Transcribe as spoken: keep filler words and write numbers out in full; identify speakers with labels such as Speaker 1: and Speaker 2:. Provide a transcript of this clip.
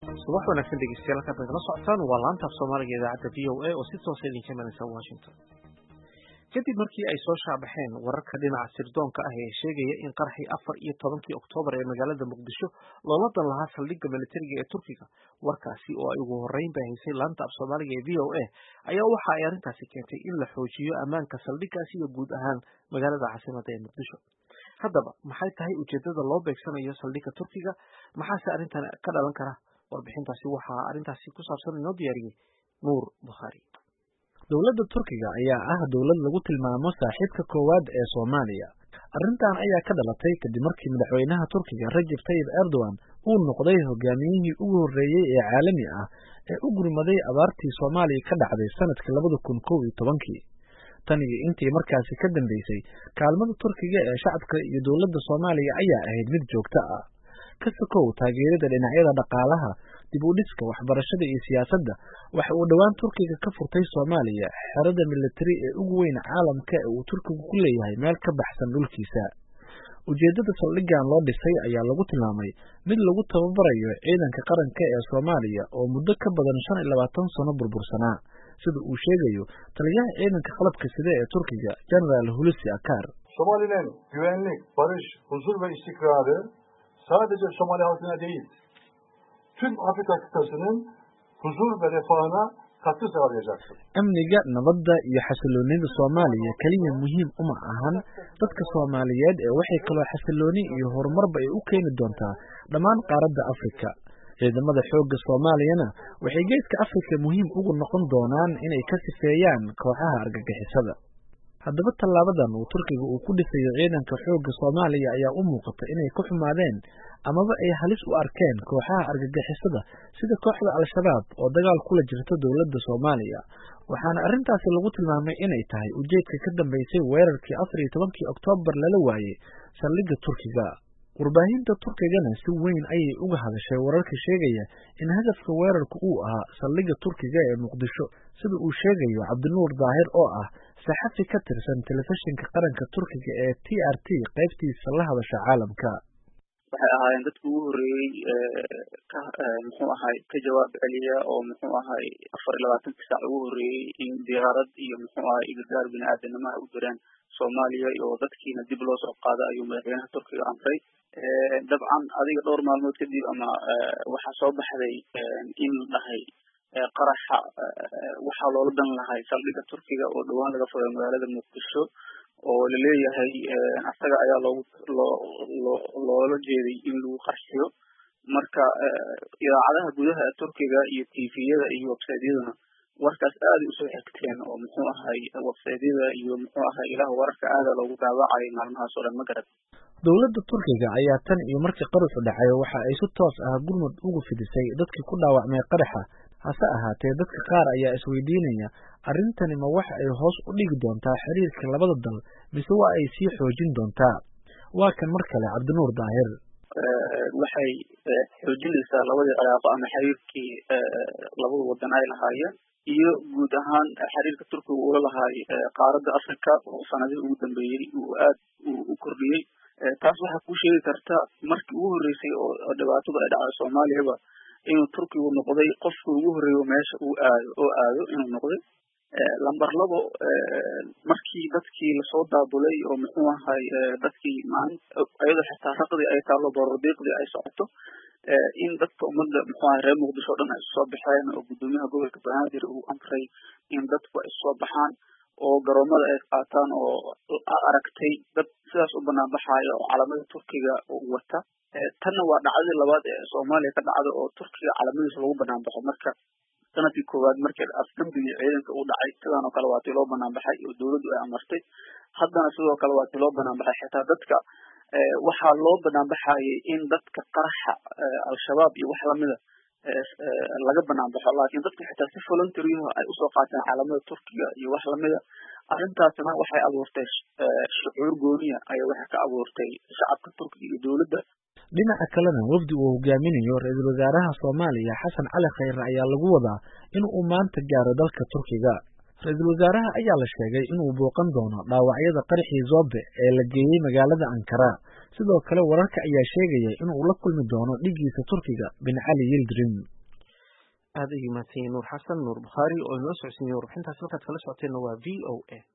Speaker 1: subax wanaagsan dhegeystayaal halkaad nagala socotaan waa laanta af soomaaliga idaacadda v o a oo si toosa idinka imanaysa washington. kadib markii ay soo shaabaxeen wararka dhinaca sirdoonka ah ee sheegaya in qaraxii afar iyo tobankii oktoobar ee magaalada muqdisho loola dan lahaa saldhigga militariga ee turkiga, warkaasi oo ay ugu horreyn bay haysay laanta af soomaaliga ee v o a ayaa waxa ay arrintaasi keentay in la xoojiyo ammaanka saldhiggaasi iyo guud ahaan magaalada caasimadda ee muqdisho. haddaba maxay tahay ujeedada loo beegsanayo saldhigga turkiga, maxaase arrintan ka dhalan kara? warbixintaasi waxaa arrintaasi ku saabsan inoo diyaariyey nuur bukhaari.
Speaker 2: dowladda turkiga ayaa ah dowlad lagu tilmaamo saaxiibka koowaad ee Soomaaliya. arrintan ayaa ka dhalatay kadib markii madaxweynaha Turkiga Recep Tayyip Erdogan uu noqday hogaamiyihii ugu horreeyay ee caalami ah ee u gurmaday abaartii Soomaaliya ka dhacday sanadkii labada kun kow iyo tobankii. tan iyo intii markaasi ka dambeysay, kaalmada Turkiga ee shacabka iyo dowladda Soomaaliya ayaa ahayd mid joogto ah. ka sokow taageerada dhinacyada dhaqaalaha, dib u dhiska waxbarashada iyo siyaasadda, waxa uu dhowaan Turkiga ka furtay Soomaaliya xerada militari ee ugu weyn caalamka ee uu Turkigu ku leeyahay meel ka baxsan dhulkiisa. ujeedada saldhiggan loo dhisay ayaa lagu tilmaamay mid lagu tababarayo ciidanka qaranka ee Soomaaliya oo muddo ka badan shan iyo labaatan sano burbursanaa, sida uu sheegayo taliyaha ciidanka qalabka sida ee Turkiga General Hulusi Akar.
Speaker 3: Somali'nin güvenlik, barış, huzur ve istikrarı sadece Somali halkına değil, tüm Afrika kıtasının huzur ve refahına katkı sağlayacaktır.
Speaker 2: amniga, nabadda iyo xasiloonida Soomaaliya kaliya muhiim uma ahan dadka Soomaaliyeed ee waxay kaloo xasilooni iyo horumarba ay u keeni doontaa dhammaan qaaradda Afrika. ciidamada xoogga Soomaaliyana waxay geeska Afrika muhiim ugu noqon doonaan inay ka sifeeyaan kooxaha argagixisada. haddaba tallaabadan uu Turkiga uu ku dhisayo ciidanka xoogga Soomaaliya ayaa u muuqata inay ku xumaadeen amaba ay halis u arkeen kooxaha argagixisada sida kooxda Al-Shabaab oo dagaal kula jirta dowladda Soomaaliya, waxaana arrintaasi lagu tilmaamay inay tahay ujeedka ka dambeysay weerarkii afar iyo tobankii Oktoobar lala waayey saldhigga Turkiga. warbaahinta Turkigana si weyn ayay uga hadashay wararka sheegaya in hadafka weerarku uu ahaa saldhigga Turkiga ee Muqdisho, sida uu sheegayo Cabdinuur Daahir oo ah saxafi ka tirsan telefishinka qaranka Turkiga ee T R T qaybtiisa la hadasha caalamka.
Speaker 4: waxay ahaayeen dadkii ugu horreeyey ka muxuu ahay ka jawaab celiya oo muxuu ahay afar iyo labaatanki saac ugu horreeyey in diyaarad iyo muxuu ahay gargaar bini'aadamnimo u direen Soomaaliya iyo dadkiina dib loo soo qaada ayuu madaxweynaha Turkiga amray. dabcan adiga dhowr maalmood kadib ama waxaa soo baxday in la dhahay qaraxa waxaa loola dan lahay saldhigga Turkiga oo dhowaan laga furay magaalada Muqdisho oo la leeyahay asaga ayaa loogu loola jeeday in lagu qarshiyo. marka idaacadaha gudaha ee Turkiga iyo T V-yada iyo website-yaduna warkaas aad u soo xigteen oo muxuu ahay website-yada iyo muxuu ahay ilaha wararka aad loogu daawacay maalmahaas oo dhan ma garad.
Speaker 2: dowladda Turkiga ayaa tan iyo markii qaraxu dhacay waxa ay si toos ah gurmad ugu fidisay dadkii ku dhaawacmay qaraxa. hase ahaatee dadka qaar ayaa isweydiinaya arrintani ma waxa ay hoos u dhigi doontaa xiriirka labada dal mise waa ay sii xoojin doontaa? waa kan mar kale Cabdinuur Daahir.
Speaker 4: waxay xoojinaysaa labadii cilaaqo ama xiriirkii labada wadan ay lahaayeen iyo guud ahaan xiriirka Turkiga uu la lahaay qaaradda Afrika oo sanadihii ugu dambeeyey uu aad u kordhiyey. taas waxaa ku sheegi karta markii ugu horreysay oo dhibaatada ay dhacday Soomaaliyaba inuu Turkigu noqday qofka ugu horreeyo meesha uu aado oo aado inuu noqday. lambar labo markii dadkii lasoo daabulay oo muxuu ahay dadkii maalinta ayadoo xitaa raqdi ay taalo borordiiqdii ay socoto in dadka ummadda muxuu ahay reer Muqdisho dhan ay soo baxeen oo gudoomiyaha gobolka Banaadir uu amray in dadku ay soo baxaan oo garoomada ay qaataan oo aragtay dad sidaas u banaan baxayo oo calamada Turkiga wata. tanna waa dhacdadii labaad ee Soomaaliya ka dhacda oo Turkiga calamadiisa lagu banaan baxo. marka sanadkii koowaad markii afdambigii ciidanka uu dhacay sidaan oo kale waa tii loo banaan baxay oo dowladdu ay amartay. haddana sidoo kale waa tii loo banaan baxay xitaa dadka waxaa loo banaan baxayay in dadka qaraxa Al-Shabaab iyo wax lamida laga banaan baxo, laakiin dadka xitaa si voluntary ay usoo qaateen calamada Turkiga iyo wax lamida. arrintaasna waxay abuurtay shucuur gooniya ayaa waxay ka abuurtay shacabka Turkiga iyo dowladda.
Speaker 2: dhinaca kalena wafdi uu hogaaminayo ra-iisul wasaaraha Soomaaliya Xasan Cali Khayre ayaa lagu wadaa in uu maanta gaaro dalka Turkiga. ra-iisul wasaaraha ayaa la sheegay inuu booqan doono dhaawacyada qaraxii Zobe ee la geeyey magaalada Ankara. sidoo kale wararka ayaa sheegaya inuu la kulmi doono dhigiisa Turkiga bin Cali Yildirim.
Speaker 1: aad ayuu mahadsan yahay nuur xasan nuur bukhaari oo inoo socodsiinaya warbixintaas halkaad kala socoteenna waa v o a